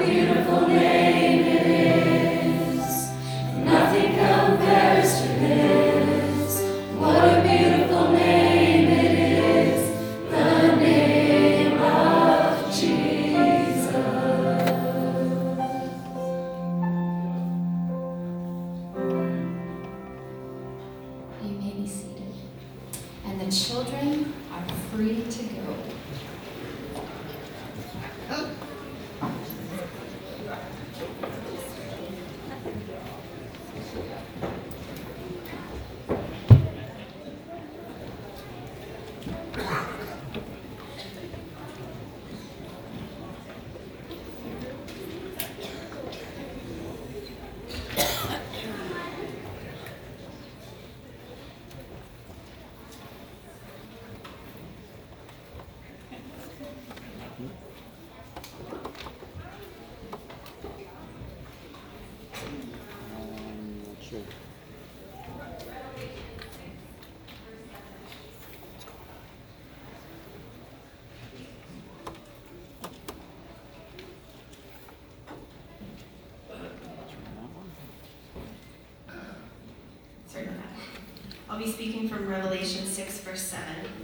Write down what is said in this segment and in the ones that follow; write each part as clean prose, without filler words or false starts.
I'll be speaking from Revelation 6, verse 7.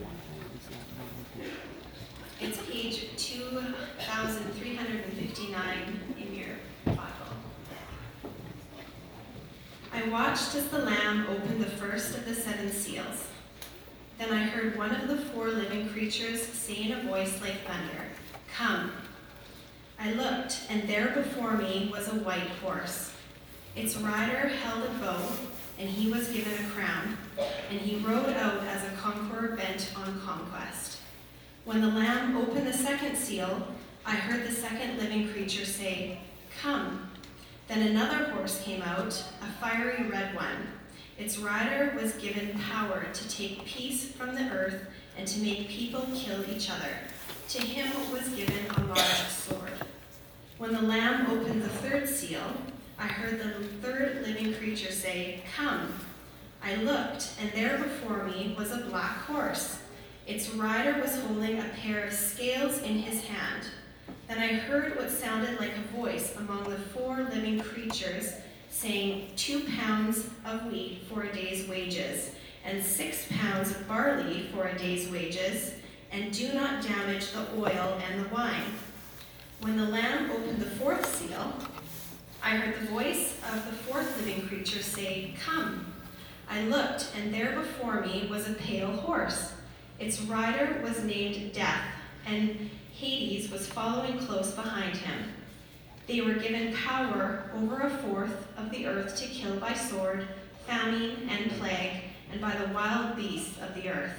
It's page 2359 in your Bible. I watched as the Lamb opened the first of the 7 seals. Then I heard one of the 4 living creatures say in a voice like thunder, "Come." I looked, and there before me was a white horse. Its rider held a bow, and he was given a crown, and he rode out as a conqueror bent on conquest. When the Lamb opened the 2nd seal, I heard the 2nd living creature say, "Come." Then another horse came out, a fiery red one. Its rider was given power to take peace from the earth and to make people kill each other. To him was given a large sword. When the Lamb opened the 3rd seal, I heard the 3rd living creature say, "Come." I looked, and there before me was a black horse. Its rider was holding a pair of scales in his hand. Then I heard what sounded like a voice among the 4 living creatures saying, 2 pounds of wheat for a day's wages, and 6 pounds of barley for a day's wages, and do not damage the oil and the wine. When the Lamb opened the 4th seal, I heard the voice of the 4th living creature say, "Come." I looked, and there before me was a pale horse. Its rider was named Death, and Hades was following close behind him. They were given power over a 1/4 of the earth to kill by sword, famine, and plague, and by the wild beasts of the earth.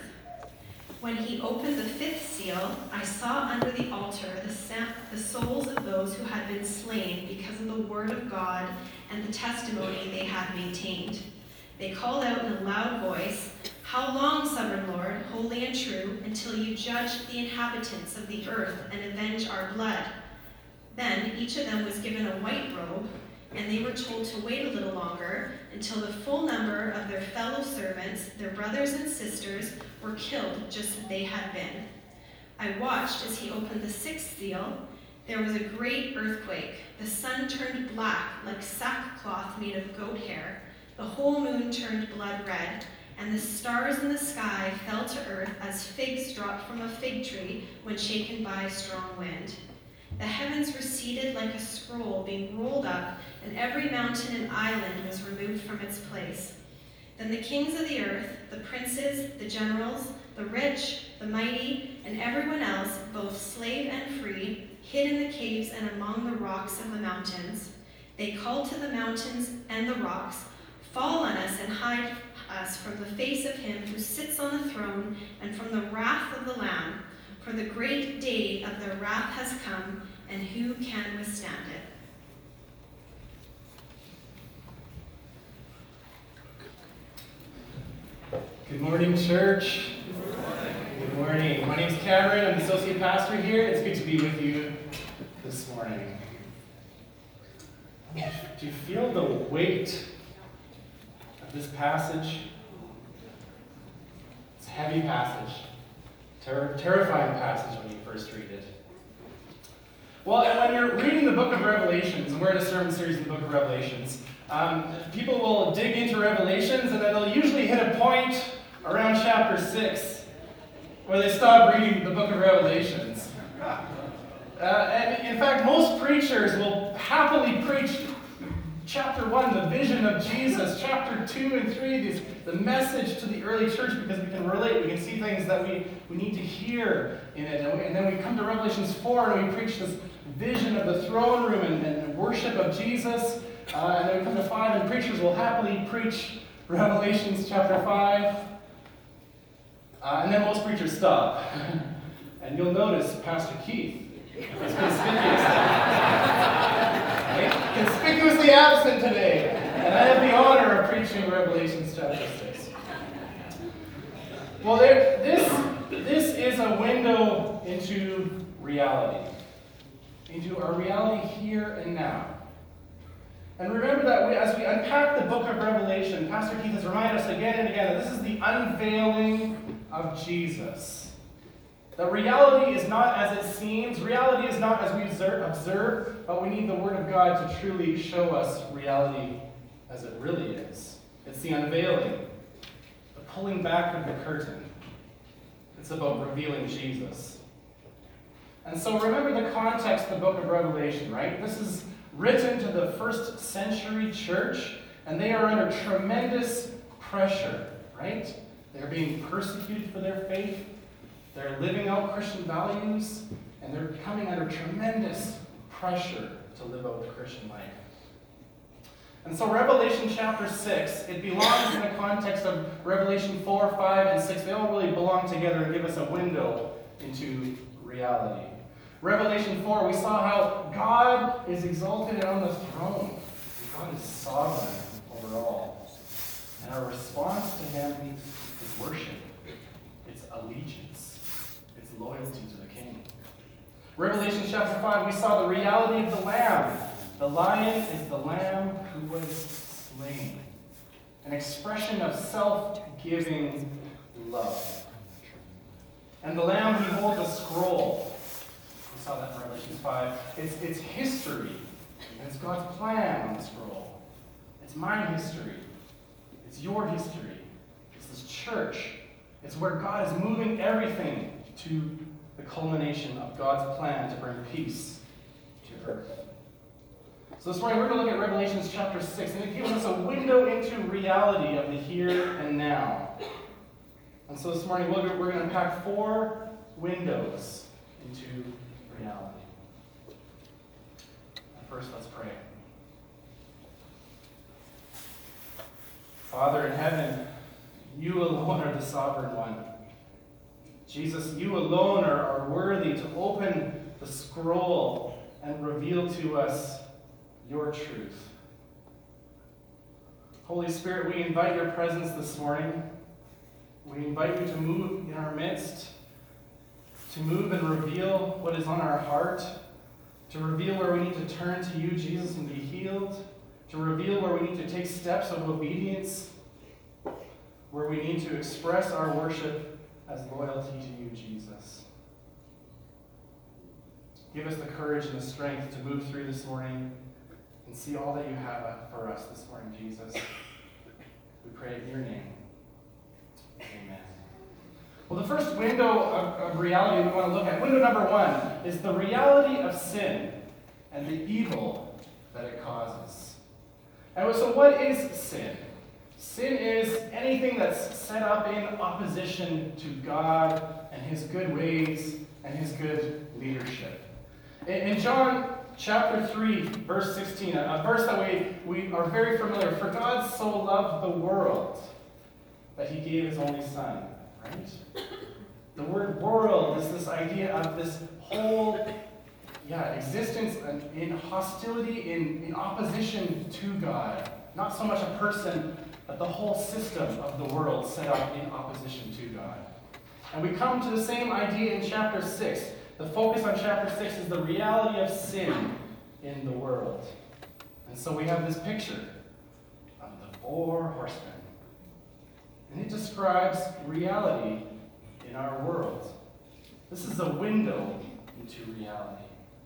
When he opened the 5th seal, I saw under the altar the souls of those who had been slain because of the word of God and the testimony they had maintained. They called out in a loud voice, "How long, sovereign Lord, holy and true, until you judge the inhabitants of the earth and avenge our blood?" Then each of them was given a white robe, and they were told to wait a little longer until the full number of their fellow servants, their brothers and sisters, were killed just as they had been. I watched as he opened the 6th seal. There was a great earthquake. The sun turned black like sackcloth made of goat hair. The whole moon turned blood red, and the stars in the sky fell to earth as figs drop from a fig tree when shaken by a strong wind. The heavens receded like a scroll being rolled up, and every mountain and island was removed from its place. Then the kings of the earth, the princes, the generals, the rich, the mighty, and everyone else, both slave and free, hid in the caves and among the rocks of the mountains. They called to the mountains and the rocks, "Fall on us and hide us from the face of him who sits on the throne and from the wrath of the Lamb. For the great day of their wrath has come, and who can withstand it?" Good morning, church. Good morning. My name's Cameron. I'm the associate pastor here. It's good to be with you this morning. Do you feel the weight of this passage? It's a heavy passage, terrifying passage when you first read it. Well, and when you're reading the book of Revelations, and we're in a sermon series in the book of Revelations, people will dig into Revelations, and then they'll usually hit a point around chapter 6 where they stop reading the book of Revelations. And in fact, most preachers will happily preach chapter 1, the vision of Jesus, chapter 2 and 3, the message to the early church, because we can relate, we can see things that we need to hear in it. And then we come to Revelations 4 and we preach this vision of the throne room and worship of Jesus. And then we come to 5 and preachers will happily preach Revelations chapter 5. And then most preachers stop. And you'll notice Pastor Keith is conspicuously absent today. And I have the honor of preaching Revelations chapter 6. Well, this is a window into reality. Into our reality here and now. And remember that as we unpack the book of Revelation, Pastor Keith has reminded us again and again that this is the unveiling of Jesus. That reality is not as it seems, reality is not as we observe, but we need the Word of God to truly show us reality as it really is. It's the unveiling, the pulling back of the curtain. It's about revealing Jesus. And so remember the context of the book of Revelation, right? This is written to the first century church, and they are under tremendous pressure, right? They're being persecuted for their faith. They're living out Christian values, and they're coming under tremendous pressure to live out the Christian life. And so Revelation chapter 6, it belongs in the context of Revelation 4, 5, and 6. They all really belong together and give us a window into reality. Revelation 4, we saw how God is exalted and on the throne. God is sovereign over all. And our response to Him is worship. It's allegiance. It's loyalty to the King. Revelation chapter 5, we saw the reality of the Lamb. The lion is the Lamb who was slain. An expression of self-giving love. And the Lamb who holds a scroll. We saw that in Revelation 5. It's history. And it's God's plan on the scroll. It's my history. It's your history. It's this church. It's where God is moving everything to the culmination of God's plan to bring peace to earth. So this morning we're going to look at Revelation chapter 6, and it gives us a window into reality of the here and now. And so this morning we're going to unpack 4 windows into reality. First, let's pray. Father in heaven, you alone are the sovereign one. Jesus, you alone are worthy to open the scroll and reveal to us your truth. Holy Spirit, we invite your presence this morning. We invite you to move in our midst, to move and reveal what is on our heart, to reveal where we need to turn to you, Jesus, and be healed, to reveal where we need to take steps of obedience, where we need to express our worship as loyalty to you, Jesus. Give us the courage and the strength to move through this morning and see all that you have for us this morning, Jesus. We pray in your name. Amen. Well, the first window of reality we want to look at, window number 1, is the reality of sin and the evil that it causes. And so what is sin? Sin is anything that's set up in opposition to God and his good ways and his good leadership. In John chapter 3, verse 16, a verse that we are very familiar with, for God so loved the world that he gave his only son. Right? The word world is this idea of this whole existence in hostility, in opposition to God. Not so much a person, but the whole system of the world set up in opposition to God. And we come to the same idea in chapter 6. The focus on chapter 6 is the reality of sin in the world. And so we have this picture of the 4 horsemen. And it describes reality in our world. This is a window into reality.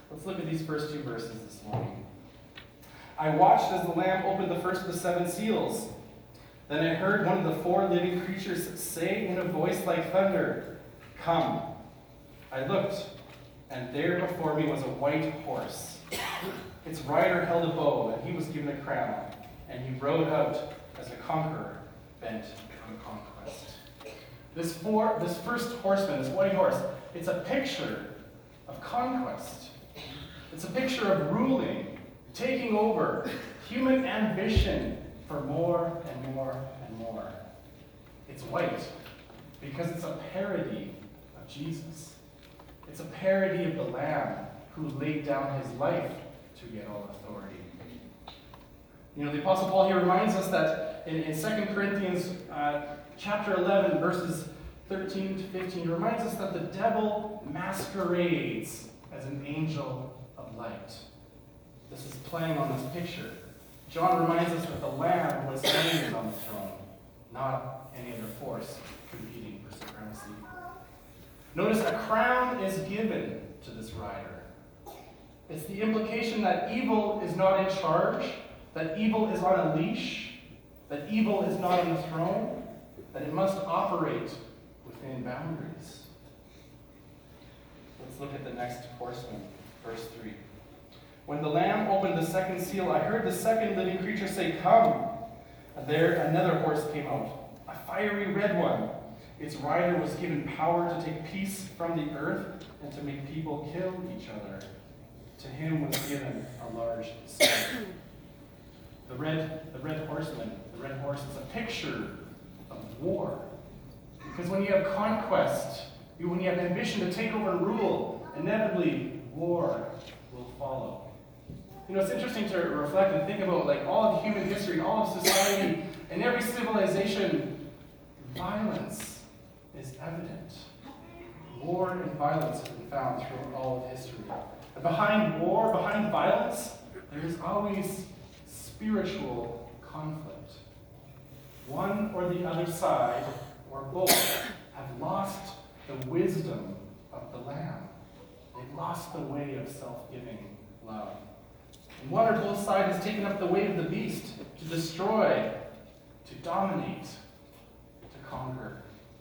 Let's look at these first two verses this morning. I watched as the Lamb opened the first of the 7 seals. Then I heard one of the 4 living creatures say in a voice like thunder, "Come." I looked, and there before me was a white horse. Its rider held a bow, and he was given a crown, and he rode out as a conqueror bent on conquest. This first horseman, this white horse, it's a picture of conquest. It's a picture of ruling, taking over, human ambition for more and more and more. It's white because it's a parody of Jesus. It's a parody of the Lamb who laid down his life to get all authority. You know, the Apostle Paul here reminds us that in 2 Corinthians chapter 11, verses 13 to 15, he reminds us that the devil masquerades as an angel of light. This is playing on this picture. John reminds us that the Lamb was seated on the throne, not any other force competing for supremacy. Notice a crown is given to this rider. It's the implication that evil is not in charge, that evil is on a leash, that evil is not on the throne, that it must operate within boundaries. Let's look at the next horseman, verse 3. When the Lamb opened the second seal, I heard the second living creature say, "Come." And there another horse came out, a fiery red one. Its rider was given power to take peace from the earth and to make people kill each other. To him was given a large sword. The red horseman, the red horse is a picture of war. Because when you have conquest, when you have ambition to take over and rule, inevitably war will follow. You know, it's interesting to reflect and think about like all of human history, all of society, and every civilization, violence is evident. War and violence have been found throughout all of history. And behind war, behind violence, there is always spiritual conflict. One or the other side, or both, have lost the wisdom of the Lamb. They've lost the way of self-giving love. And one or both sides has taken up the way of the beast to destroy, to dominate, to conquer.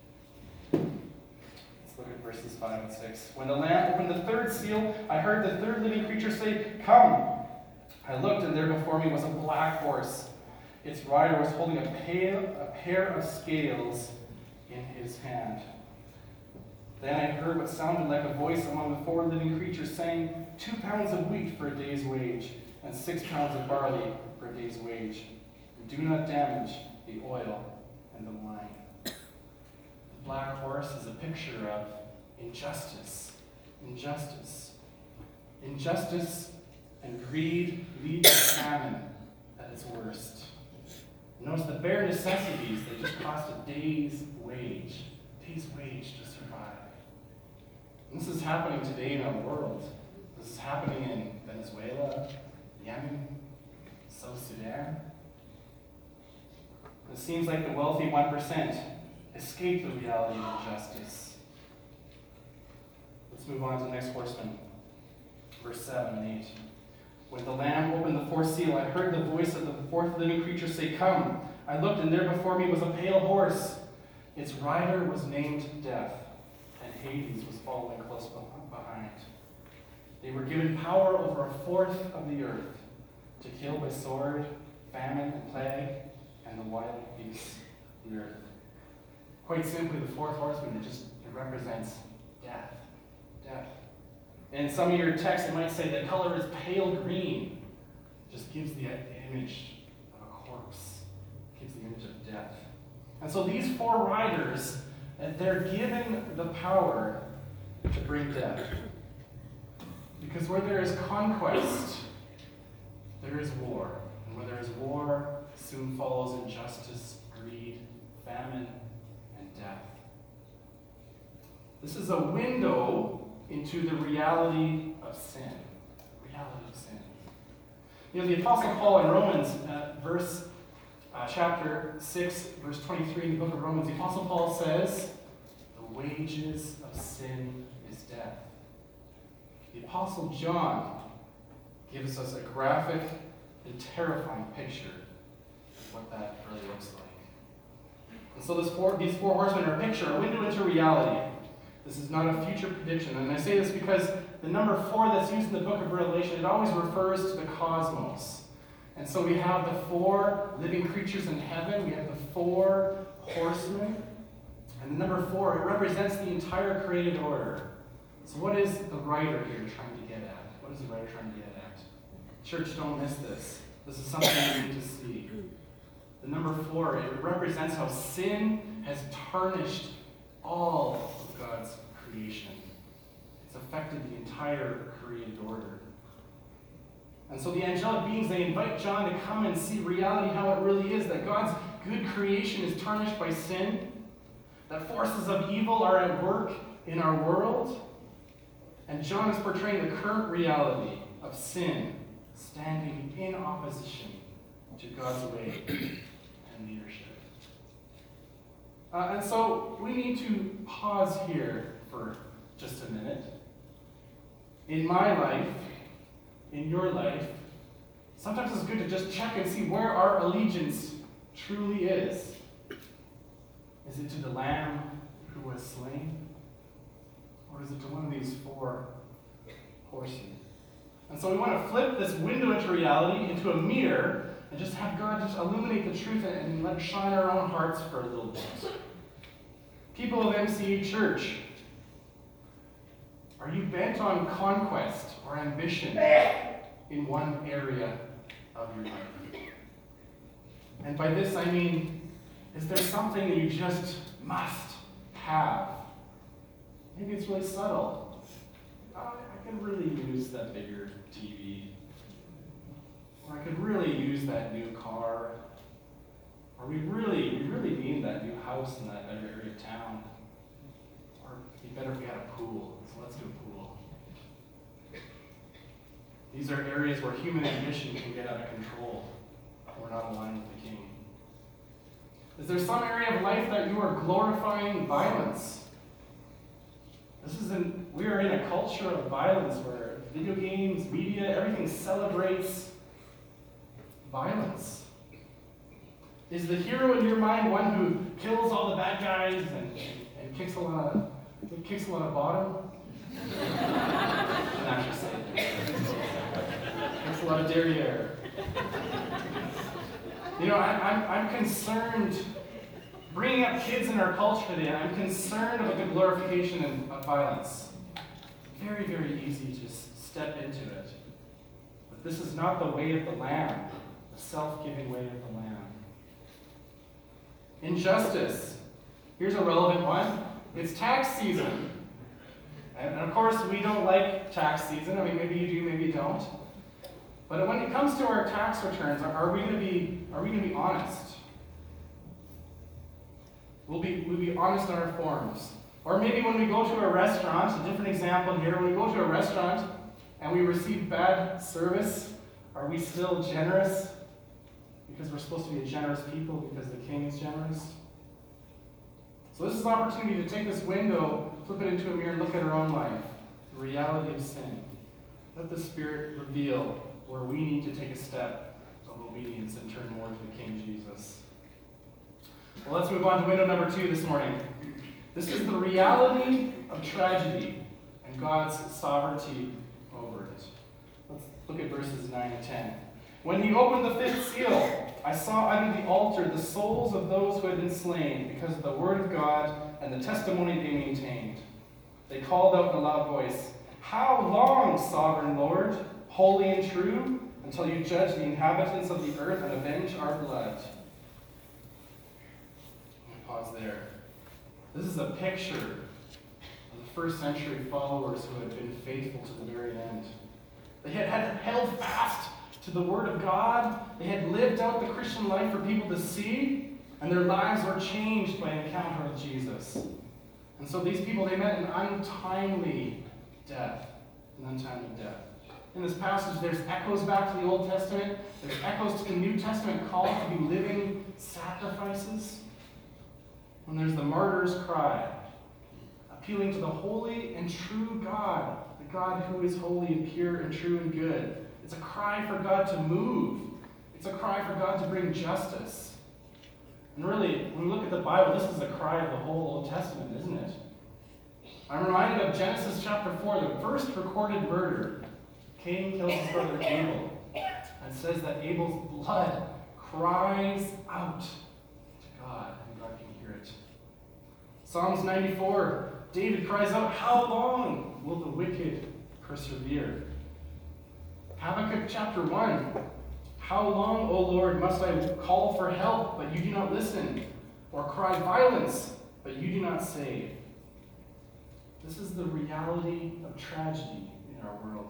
Let's look at verses 5 and 6. When the Lamb opened the third seal, I heard the third living creature say, "Come." I looked, and there before me was a black horse. Its rider was holding a pair of scales in his hand. Then I heard what sounded like a voice among the 4 living creatures saying, 2 pounds of wheat for a day's wage, and 6 pounds of barley for a day's wage. And do not damage the oil and the wine. The black horse is a picture of injustice. Injustice. Injustice and greed lead to famine at its worst. Notice the bare necessities, they just cost a day's wage. Day's wage to survive. And this is happening today in our world. This is happening in Venezuela, Yemen, South Sudan. It seems like the wealthy 1% escape the reality of injustice. Let's move on to the next horseman. Verse 7 and 8. When the Lamb opened the 4th seal, I heard the voice of the 4th living creature say, "Come." I looked, and there before me was a pale horse. Its rider was named Death, and Hades was following close behind. They were given power over 1/4 of the earth, to kill by sword, famine, and plague, and the wild beasts of the earth. Quite simply, the 4th horseman, it represents death. Death. In some of your texts, it might say the color is pale green. It just gives the image of a corpse. It gives the image of death. And so these 4 riders, they're given the power to bring death. Because where there is conquest, there is war. And where there is war, soon follows injustice, greed, famine, and death. This is a window into the reality of sin. Reality of sin. You know, the Apostle Paul in Romans, chapter 6, verse 23 in the book of Romans, the Apostle Paul says, "The wages of sin is death." the Apostle John gives us a graphic and terrifying picture of what that really looks like. And so these four horsemen are a picture, a window into reality. This is not a future prediction. And I say this because the number 4 that's used in the book of Revelation, it always refers to the cosmos. And so we have the 4 living creatures in heaven. We have the 4 horsemen. And the number 4, it represents the entire created order. So what is the writer here trying to get at? What is the writer trying to get at? Church, don't miss this. This is something you need to see. The number 4, it represents how sin has tarnished all of God's creation. It's affected the entire created order. And so the angelic beings, they invite John to come and see reality, how it really is, that God's good creation is tarnished by sin, that forces of evil are at work in our world, and John is portraying the current reality of sin standing in opposition to God's way and leadership. And so we need to pause here for just a minute. In my life, in your life, sometimes it's good to just check and see where our allegiance truly is. Is it to the Lamb who was slain? Or is it to one of these 4 horsemen? And so we want to flip this window into reality, into a mirror, and just have God just illuminate the truth and let it shine our own hearts for a little bit. People of MCA Church, are you bent on conquest or ambition in one area of your life? And by this I mean, is there something that you just must have? Maybe it's really subtle. I could really use that bigger TV. Or I could really use that new car. Or we really need that new house in that area of town. Or it'd be better if we had a pool. So let's do a pool. These are areas where human ambition can get out of control. We're not aligned with the King. Is there some area of life that you are glorifying violence? We are in a culture of violence where video games, media, everything celebrates violence. Is the hero in your mind one who kills all the bad guys and kicks a lot of bottom? I'm actually saying kicks a lot of derriere. You know, I'm concerned, bringing up kids in our culture today, I'm concerned about the glorification of violence. Very, very easy to step into it. But this is not the way of the Lamb, the self-giving way of the Lamb. Injustice. Here's a relevant one. It's tax season. And of course, we don't like tax season. I mean, maybe you do, maybe you don't. But when it comes to our tax returns, are we going to be honest? We'll be honest on our forms. Or maybe when we go to a restaurant, a different example here, when we go to a restaurant and we receive bad service, are we still generous? Because we're supposed to be a generous people because the King is generous. So this is an opportunity to take this window, flip it into a mirror, and look at our own life, the reality of sin. Let the Spirit reveal where we need to take a step of obedience and turn more to the King Jesus. Well, let's move on to window number 2 this morning. This is the reality of tragedy and God's sovereignty over it. Let's look at verses 9 and 10. When he opened the 5th seal, I saw under the altar the souls of those who had been slain because of the word of God and the testimony they maintained. They called out in a loud voice, "How long, sovereign Lord, holy and true, until you judge the inhabitants of the earth and avenge our blood?" Pause there. This is a picture of the first century followers who had been faithful to the very end. They had held fast to the Word of God. They had lived out the Christian life for people to see, and their lives were changed by an encounter with Jesus. And so these people, they met an untimely death. An untimely death. In this passage, there's echoes back to the Old Testament. There's echoes to the New Testament call to be living sacrifices. And there's the martyr's cry, appealing to the holy and true God, the a God who is holy and pure and true and good. It's a cry for God to move. It's a cry for God to bring justice. And really, when we look at the Bible, this is a cry of the whole Old Testament, isn't it? I'm reminded of Genesis chapter 4, the first recorded murder. Cain kills his brother Abel, and says that Abel's blood cries out to God, and God can hear it. Psalms 94, David cries out, "How long will the wicked persevere?" Habakkuk chapter 1, "How long, O Lord, must I call for help, but you do not listen, or cry violence, but you do not save?" This is the reality of tragedy in our world.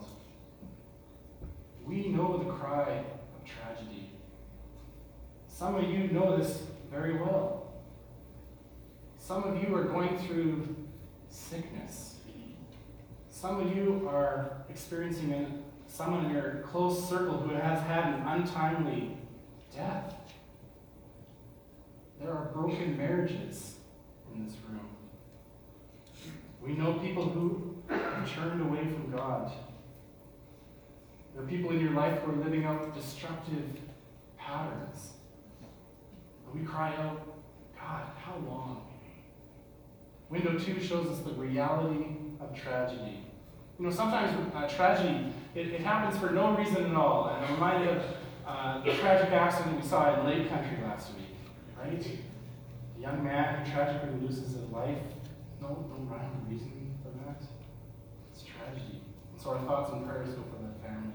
We know the cry of tragedy. Some of you know this very well. Some of you are going through sickness. Some of you are experiencing someone in your close circle who has had an untimely death. There are broken marriages in this room. We know people who have turned away from God. There are people in your life who are living out destructive patterns. And we cry out, "God, how long?" Window 2 shows us the reality of tragedy. Sometimes tragedy, it happens for no reason at all. And I'm reminded of the tragic accident we saw in Lake Country last week, right? A young man who tragically loses his life. No rhyme or reason for that. It's tragedy. And so our thoughts and prayers go for that family,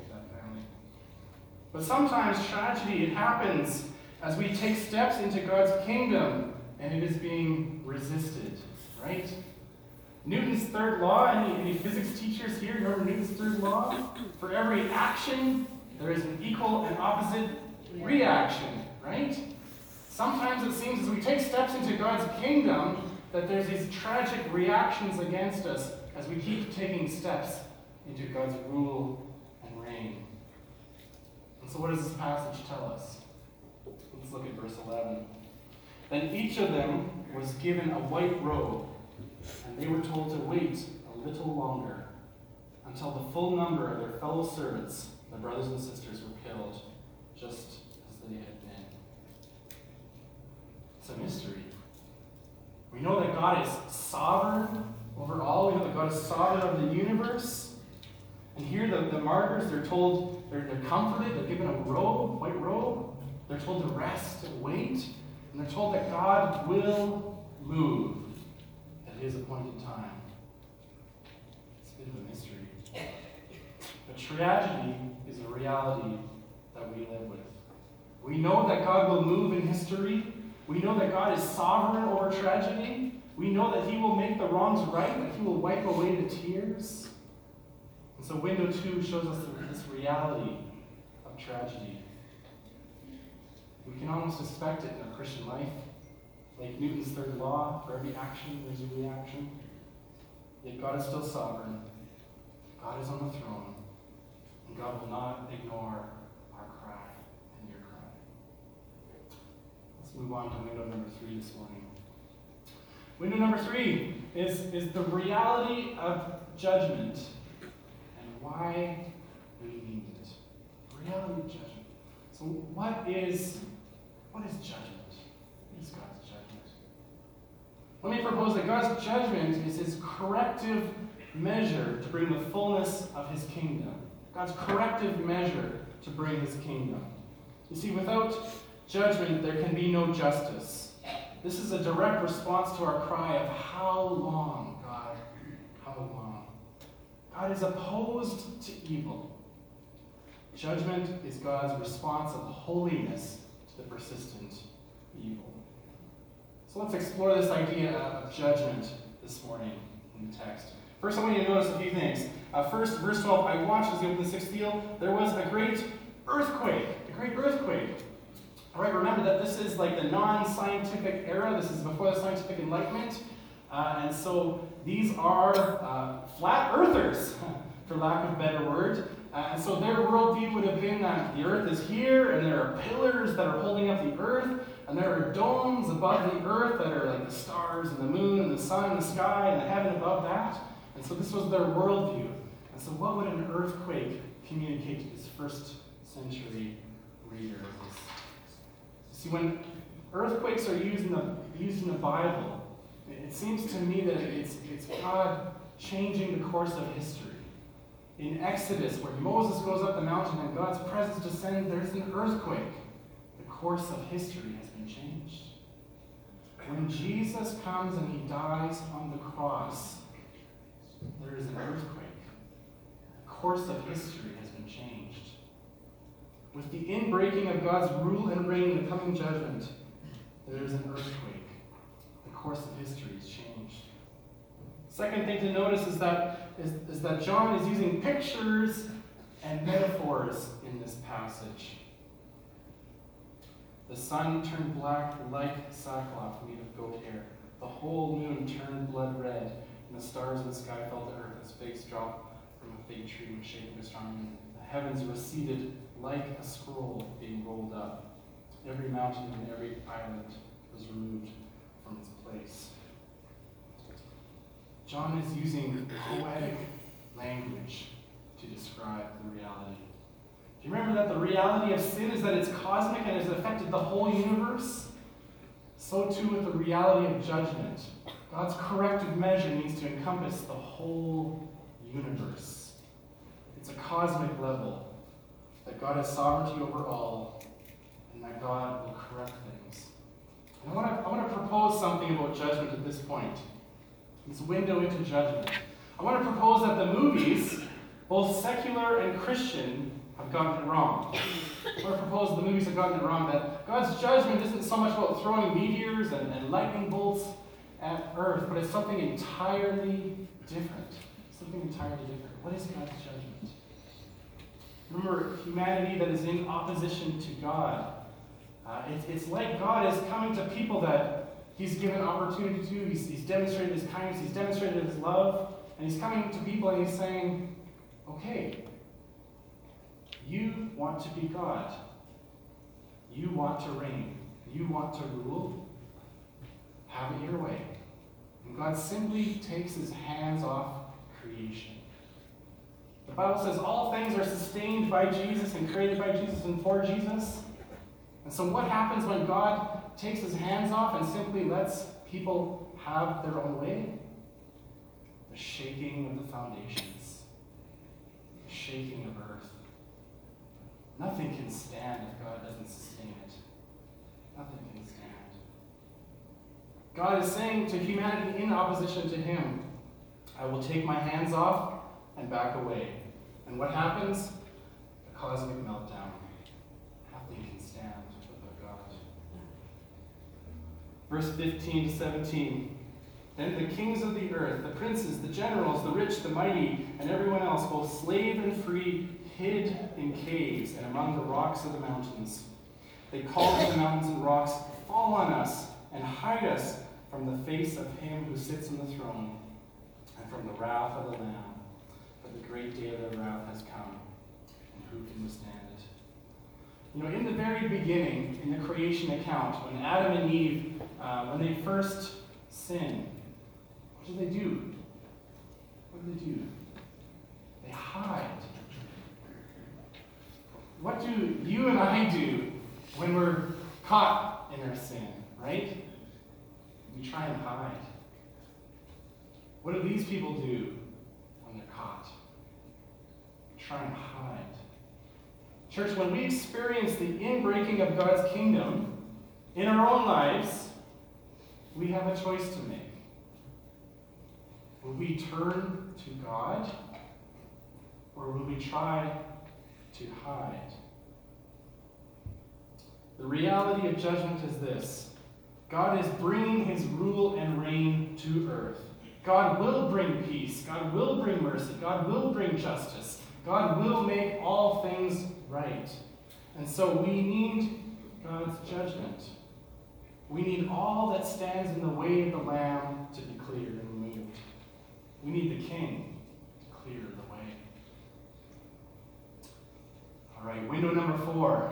But sometimes tragedy, it happens as we take steps into God's kingdom and it is being resisted, right? Newton's third law, any physics teachers here remember Newton's third law? For every action, there is an equal and opposite reaction, right? Sometimes it seems as we take steps into God's kingdom that there's these tragic reactions against us as we keep taking steps into God's rule and reign. And so what does this passage tell us? Let's look at verse 11. Then each of them was given a white robe, and they were told to wait a little longer until the full number of their fellow servants, their brothers and sisters, were killed, just as they had been. It's a mystery. We know that God is sovereign over all. We know that God is sovereign of the universe. And here the martyrs, they're told, they're comforted, they're given a robe, white robe. They're told to rest and wait. And they're told that God will move at his appointed time. It's a bit of a mystery. But tragedy is a reality that we live with. We know that God will move in history. We know that God is sovereign over tragedy. We know that he will make the wrongs right, that he will wipe away the tears. And so window 2 shows us this reality of tragedy. We can almost suspect it in our Christian life. Like Newton's third law, for every action there's a reaction. Yet God is still sovereign. God is on the throne. And God will not ignore our cry and your cry. Let's move on to window number 3 this morning. Window number 3 is the reality of judgment and why we need it. Reality of judgment. So what is judgment? What is God's judgment? Let me propose that God's judgment is his corrective measure to bring the fullness of his kingdom. God's corrective measure to bring his kingdom. You see, without judgment, there can be no justice. This is a direct response to our cry of, "How long, God? How long?" God is opposed to evil. Judgment is God's response of holiness to the persistent evil. So let's explore this idea of judgment this morning in the text. First, I want you to notice a few things. First, verse 12, I watched as they opened the sixth seal. There was a great earthquake. A great earthquake. All right, remember that this is like the non-scientific era. This is before the scientific enlightenment. And so these are flat earthers, for lack of a better word. And so their worldview would have been that the earth is here, and there are pillars that are holding up the earth, and there are domes above the earth that are like the stars and the moon and the sun and the sky and the heaven above that. And so this was their worldview. And so what would an earthquake communicate to this first century reader? See, when earthquakes are used in the Bible, it seems to me that it's God changing the course of history. In Exodus, where Moses goes up the mountain and God's presence descends, there's an earthquake. The course of history has been changed. When Jesus comes and he dies on the cross, there is an earthquake. The course of history has been changed. With the inbreaking of God's rule and reign in the coming judgment, there is an earthquake. The course of history is changed. Second thing to notice is that John is using pictures and metaphors in this passage. The sun turned black like sackcloth made of goat hair. The whole moon turned blood red, and the stars in the sky fell to earth as figs drop from a fig tree when shaken by strong wind. The heavens receded like a scroll being rolled up. Every mountain and every island was removed from its place. John is using poetic language to describe the reality. Do you remember that the reality of sin is that it's cosmic and has affected the whole universe? So too with the reality of judgment. God's corrective measure needs to encompass the whole universe. It's a cosmic level, that God has sovereignty over all, and that God will correct things. And I want to propose something about judgment at this point. This window into judgment. I want to propose that the movies, both secular and Christian, have gotten it wrong. I want to propose the movies have gotten it wrong, that God's judgment isn't so much about throwing meteors and lightning bolts at earth, but it's something entirely different. Something entirely different. What is God's judgment? Remember, humanity that is in opposition to God. It's like God is coming to people that He's given opportunity to. He's demonstrated His kindness. He's demonstrated His love. And He's coming to people and He's saying, okay, you want to be God. You want to reign. You want to rule. Have it your way. And God simply takes His hands off creation. The Bible says all things are sustained by Jesus and created by Jesus and for Jesus. And so what happens when God takes His hands off and simply lets people have their own way? The shaking of the foundations. The shaking of earth. Nothing can stand if God doesn't sustain it. Nothing can stand. God is saying to humanity in opposition to Him, I will take my hands off and back away. And what happens? A cosmic meltdown. Nothing can stand without God. Verse 15 to 17. Then the kings of the earth, the princes, the generals, the rich, the mighty, and everyone else, both slave and free, hid in caves and among the rocks of the mountains. They called to the mountains and rocks, fall on us and hide us from the face of Him who sits on the throne and from the wrath of the Lamb. For the great day of their wrath has come, and who can withstand it? You know, in the very beginning, in the creation account, when Adam and Eve, when they first sinned, what did they do? What did they do? They hide. What do you and I do when we're caught in our sin, right? We try and hide. What do these people do when they're caught? Try and hide. Church, when we experience the inbreaking of God's kingdom in our own lives, we have a choice to make. Will we turn to God, or will we try to hide? The reality of judgment is this. God is bringing His rule and reign to earth. God will bring peace. God will bring mercy. God will bring justice. God will make all things right. And so we need God's judgment. We need all that stands in the way of the Lamb to be cleared and removed. We need the King to clear the way. All right, window number 4.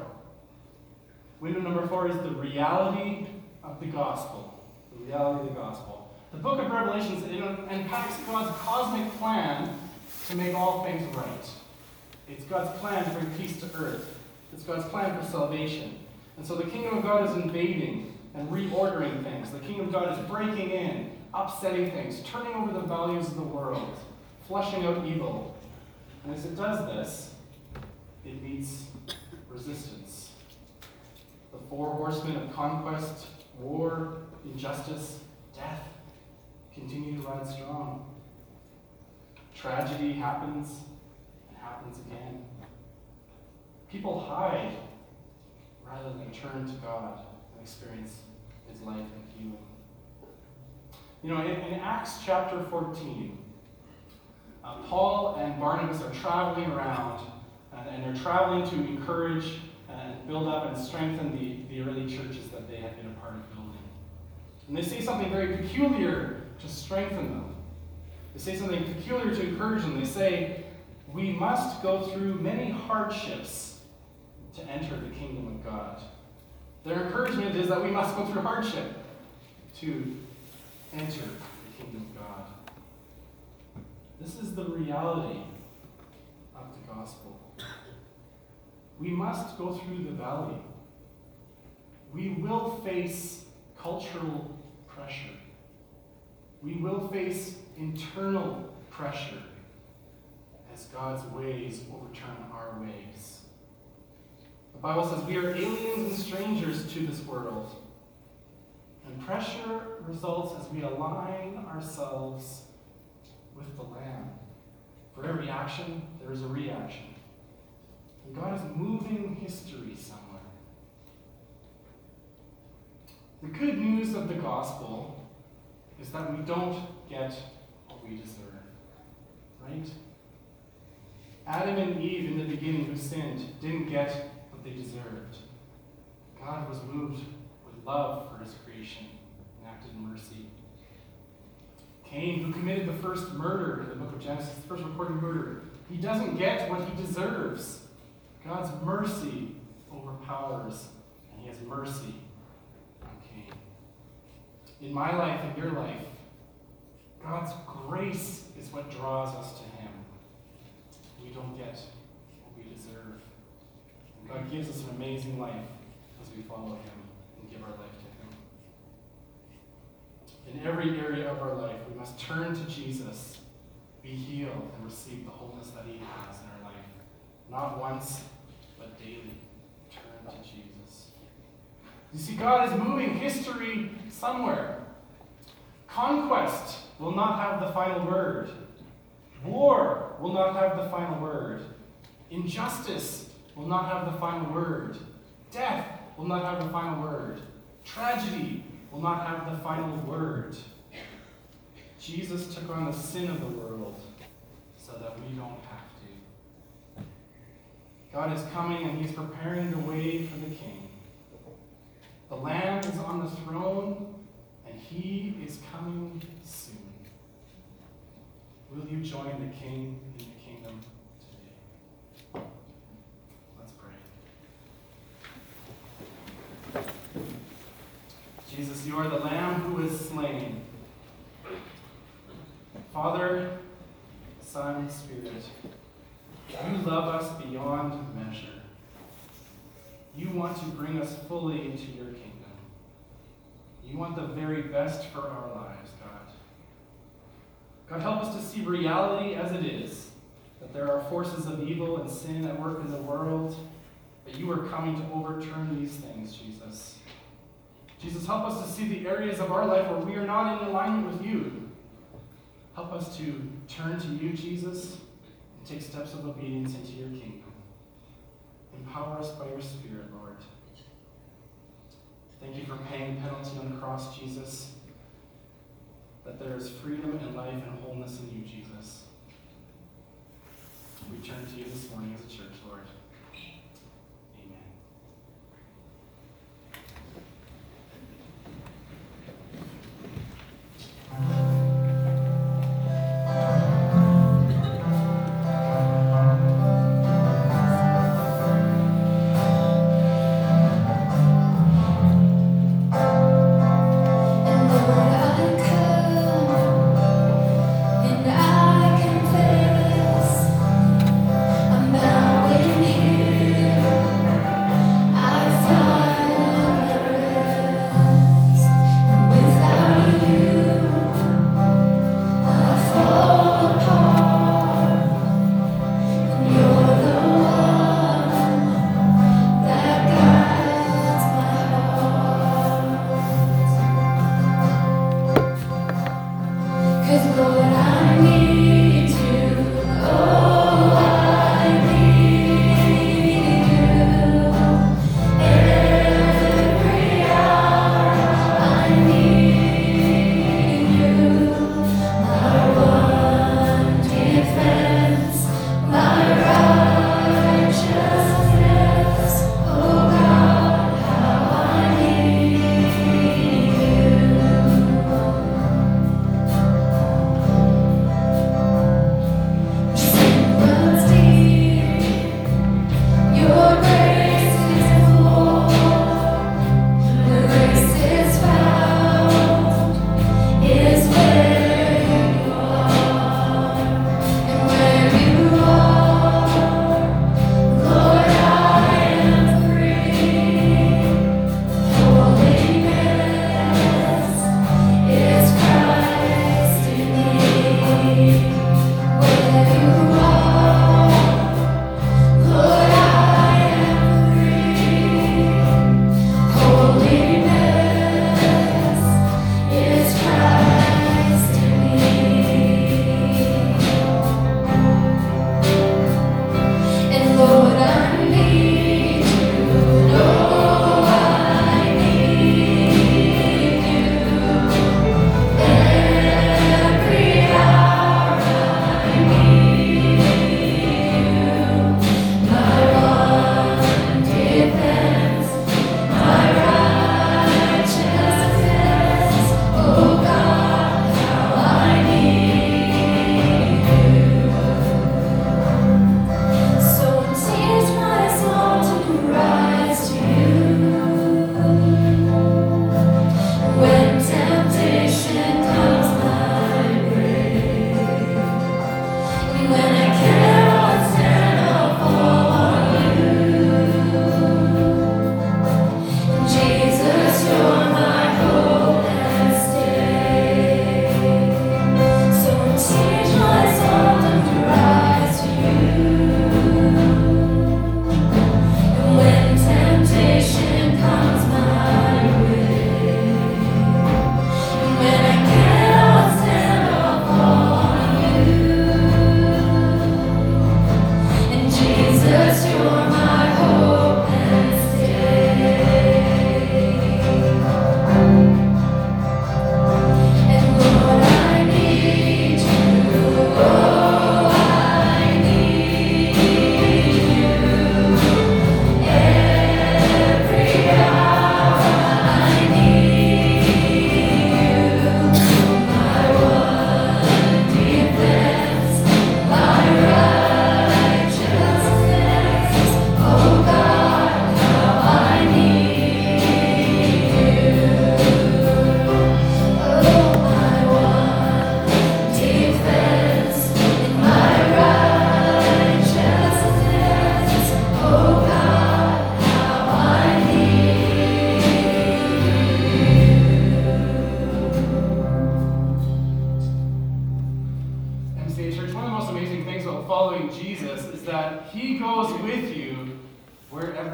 Window number 4 is the reality of the gospel. The reality of the gospel. The book of Revelations, it unpacks God's cosmic plan to make all things right. It's God's plan to bring peace to earth. It's God's plan for salvation. And so the kingdom of God is invading and reordering things. The kingdom of God is breaking in, upsetting things, turning over the values of the world, flushing out evil. And as it does this, it meets resistance. The four horsemen of conquest, war, injustice, death continue to ride strong. Tragedy happens and happens again. People hide rather than turn to God and experience his life and healing. You know, in Acts chapter 14, Paul and Barnabas are traveling around, and they're traveling to encourage and build up and strengthen the early churches that they had been a part of building. And they say something very peculiar to strengthen them. They say something peculiar to encourage them. They say, we must go through many hardships to enter the kingdom of God. Their encouragement is that we must go through hardship to enter the kingdom of God. This is the reality of the gospel. We must go through the valley. We will face cultural pressure. We will face internal pressure as God's ways overturn our ways. The Bible says we are aliens and strangers to this world. And pressure results as we align ourselves with the Lamb. For every action, there is a reaction. And God is moving history somewhere. The good news of the gospel is that we don't get what we deserve. Right? Adam and Eve in the beginning who sinned didn't get what they deserved. God was moved with love for his creation and acted in mercy. Cain, who committed the first murder in the book of Genesis, the first recorded murder, he doesn't get what he deserves. God's mercy overpowers, and he has mercy on Cain. In my life, in your life, God's grace is what draws us to him. We don't get what we deserve. And God gives us an amazing life as we follow him and give our life to him. In every area of our life, we must turn to Jesus, be healed, and receive the wholeness that he has in our life. Not once, but daily. Turn to Jesus. You see, God is moving history somewhere. Conquest will not have the final word. War will not have the final word. Injustice will not have the final word. Death will not have the final word. Tragedy will not have the final word. Jesus took on the sin of the world so that we don't have to. God is coming and he's preparing the way for the King. The Lamb is on the throne and he is coming soon. Will you join the King in the kingdom today? Let's pray. Jesus, you are the Lamb who is slain. Father, Son, Spirit, you love us beyond measure. You want to bring us fully into your kingdom. You want the very best for our lives, God. God, help us to see reality as it is, that there are forces of evil and sin at work in the world, but you are coming to overturn these things, Jesus. Jesus, help us to see the areas of our life where we are not in alignment with you. Help us to turn to you, Jesus, and take steps of obedience into your kingdom. Empower us by your Spirit, Lord. Thank you for paying the penalty on the cross, Jesus, that there is freedom and life and wholeness in you, Jesus. We turn to you this morning as a church, Lord. And Lord, I come.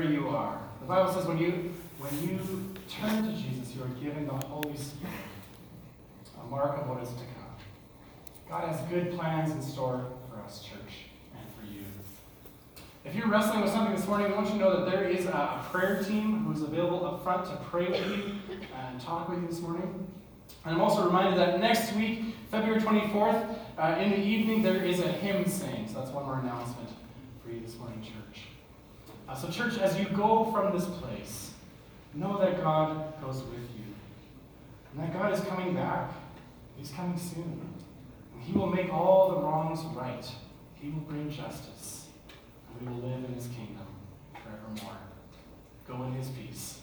you are. The Bible says when you turn to Jesus, you are given the Holy Spirit, a mark of what is to come. God has good plans in store for us, church, and for you. If you're wrestling with something this morning, I want you to know that there is a prayer team who's available up front to pray with you and talk with you this morning. And I'm also reminded that next week, February 24th, in the evening, there is a hymn sing. So that's one more announcement for you this morning, church. So church, as you go from this place, know that God goes with you. And that God is coming back. He's coming soon. And He will make all the wrongs right. He will bring justice. And we will live in His kingdom forevermore. Go in His peace.